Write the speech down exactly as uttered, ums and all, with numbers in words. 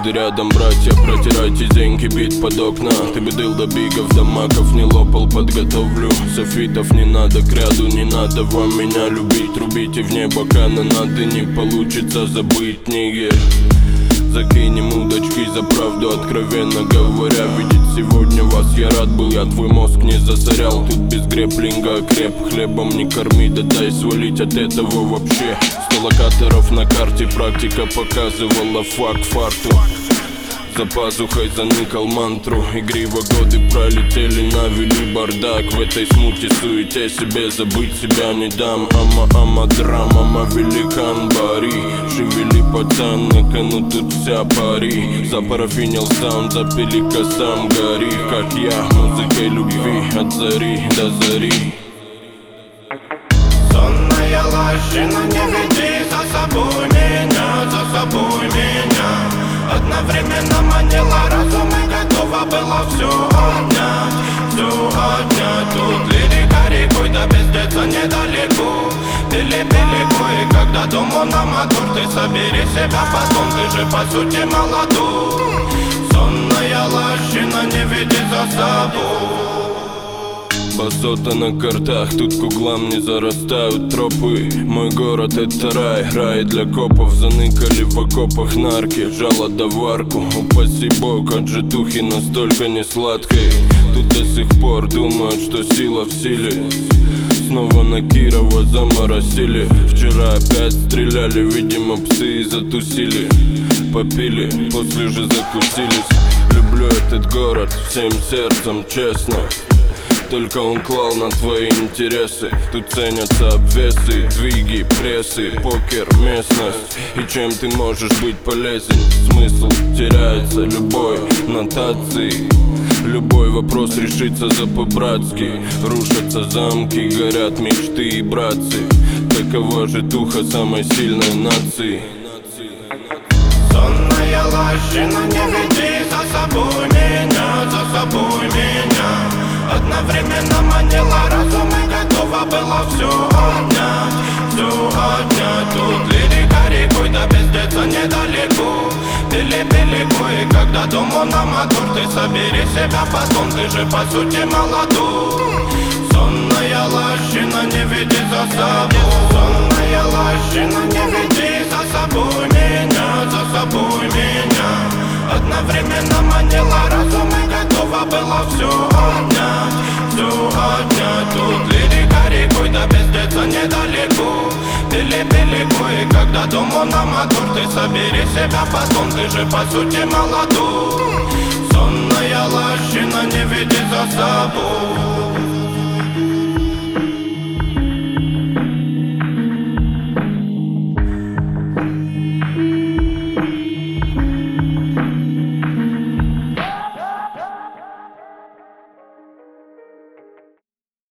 Каждый рядом, братья, протирайте зеньки, бит под окна. Ты бы дыл до бигов, до маков не лопал, подготовлю. Софитов не надо к ряду, не надо вам меня любить. Рубите в небо канонады, не получится забыть нигер. Закинем удочки за правду, откровенно говоря. Видеть сегодня вас я рад был, я твой мозг не засорял. Тут без греплинга креп, хлебом не корми, да дай свалить от этого вообще. Сто локаторов на карте, практика показывала факт фарту. За пазухой заныкал мантру, игриво годы пролетели, навели бардак. В этой смуте, суете себе забыть себя не дам. Ама, ама, драма, ама, великан, бари. Шевели пацан, на кону тут вся пари. Запарафинил саунд, запили косам, гори. Как я, музыкой любви, от зари до зари. Сонная лощина, не веди за собой меня, за собой меня. Одновременно манила разум и готова была все отнять, все отнять. Тут лирика рекой, да пиздеца недалеко. Пили-пили кое, когда дому на мотор. Ты собери себя потом, ты же по сути молодой. Сонная лощина, не веди за собой. Басота на картах, тут к углам не зарастают тропы. Мой город это рай, рай для копов. Заныкали в окопах нарки, жало да варку. Упаси бог от житухи настолько не сладкой. Тут до сих пор думают, что сила в силе. Снова на Кирова заморосили. Вчера опять стреляли, видимо псы затусили. Попили, после же закусились. Люблю этот город всем сердцем, честно. Только он клал на твои интересы. Тут ценятся обвесы, двиги, прессы, покер, местность. И чем ты можешь быть полезен? Смысл теряется любой нотации. Любой вопрос решится за по-братски. Рушатся замки, горят мечты и братцы. Такова же духа самой сильной нации. Сонная лощина, не веди за собой меня, за собой меня. Одновременно манила разум и готова была все отнять, все отнять. Тут лирика рекой, да пиздеца недалеко. Пили-пили кое, когда дому на мотор. Ты собери себя потом, ты же по сути молодой. Сонная лощина, не веди за собой. Сонная лощина, не веди за собой меня, за собой меня. Одновременно манила разум и готова была все отнять, все отнять. Тут лирика рекой, да пиздеца недалеко. Пили-пили кое, когда дому на мотор. Ты собери себя потом, ты же по сути молодой. Сонная лощина, не веди за собой.